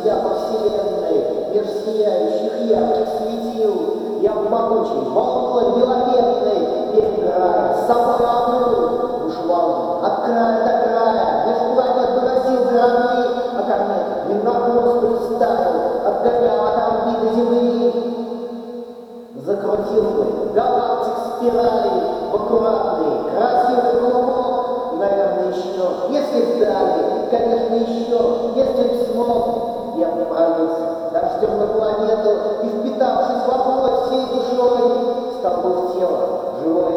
себя по вселенной, меж сияющих ярких светил. Я в могучий, молодой, белопенный, перебирая, с собой омыл, бушевал от края до края, меж планет выносил гробы, а комет мирнохвостых ставил, отгонял от орбиты Земли. Закрутил бы галактик спирали в аккуратный, красивый клубок. И, наверное, еще, если б дали, конечно, еще, если б смог, я бы пролился дождем на планету и, впитавшись в плоть всей душой, стал бы в тело живое